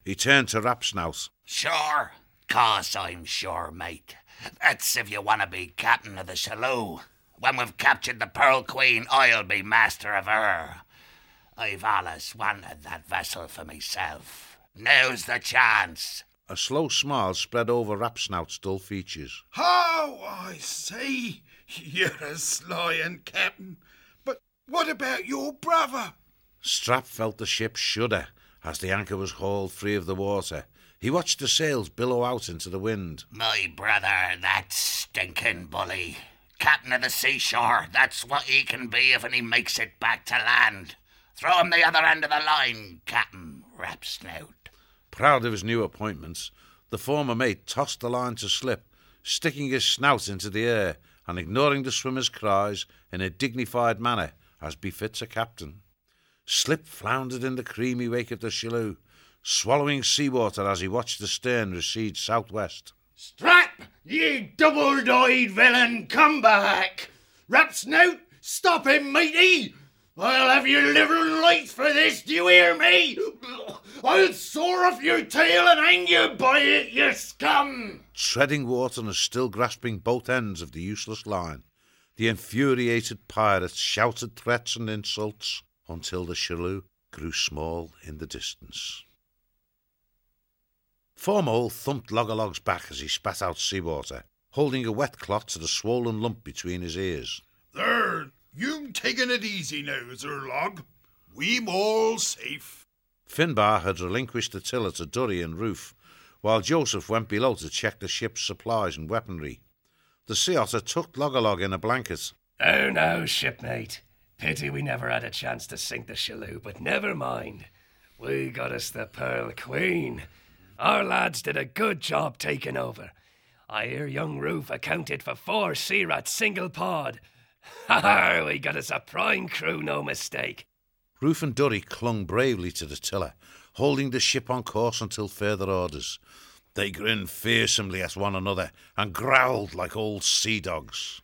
He turned to Rapsnout. Sure, 'cause I'm sure, mate. That's if you want to be captain of the Shalloo. When we've captured the Pearl Queen, I'll be master of her. I've allus wanted that vessel for myself. Now's the chance. A slow smile spread over Rapsnout's dull features. How I say, you're a sly un, Captain. But what about your brother? Strap felt the ship shudder as the anchor was hauled free of the water. He watched the sails billow out into the wind. My brother, that stinking bully. Captain of the seashore, that's what he can be if he makes it back to land. Throw him the other end of the line, Captain Rapsnout. Proud of his new appointments, the former mate tossed the line to Slip, sticking his snout into the air and ignoring the swimmer's cries in a dignified manner, as befits a captain. Slip floundered in the creamy wake of the Shalloo, swallowing seawater as he watched the stern recede southwest. Strap, ye double-dyed villain, come back! Rapsnout, stop him, matey! I'll have your liver and lights for this, do you hear me? I'll soar off your tail and hang you by it, you scum! Treading water and still grasping both ends of the useless line, the infuriated pirates shouted threats and insults until the Shalloo grew small in the distance. Foremohole thumped Loggerlog's back as he spat out seawater, holding a wet cloth to the swollen lump between his ears. There, you taking it easy now, Zerlog. We'm all safe. Finbar had relinquished the tiller to Durry and Roof, while Joseph went below to check the ship's supplies and weaponry. The sea otter tucked Loggerlog in a blanket. Oh no, shipmate. Pity we never had a chance to sink the Shalloo, but never mind. We got us the Pearl Queen. Our lads did a good job taking over. I hear young Roof accounted for 4 sea rats single pawed. Ha! We got us a prime crew, no mistake. Roof and Durry clung bravely to the tiller, holding the ship on course until further orders. They grinned fearsomely at one another and growled like old sea dogs.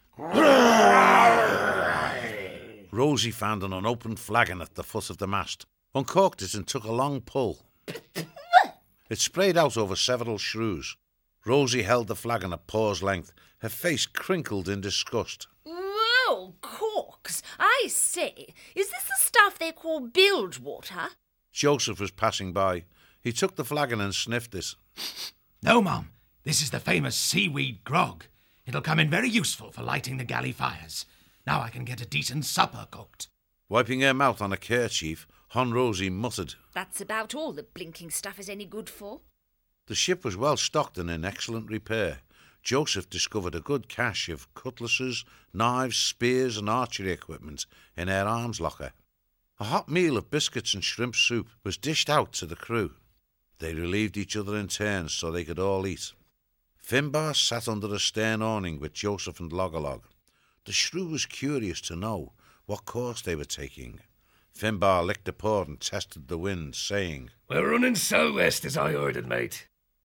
Rosie found an unopened flagon at the foot of the mast, uncorked it and took a long pull. It sprayed out over several shrews. Rosie held the flagon at paw's length, her face crinkled in disgust. Whoa, corks! I say, is this the stuff they call bilge water? Joseph was passing by. He took the flagon and sniffed it. No, Mum. This is the famous seaweed grog. It'll come in very useful for lighting the galley fires. Now I can get a decent supper cooked. Wiping her mouth on a kerchief, Hon Rosie muttered. That's about all the blinking stuff is any good for. The ship was well stocked and in excellent repair. Joseph discovered a good cache of cutlasses, knives, spears and archery equipment in her arms locker. A hot meal of biscuits and shrimp soup was dished out to the crew. They relieved each other in turns so they could all eat. Finbar sat under the stern awning with Joseph and Loggerlog. The shrew was curious to know what course they were taking. Finbar licked a paw and tested the wind, saying, We're running southwest as I ordered, mate.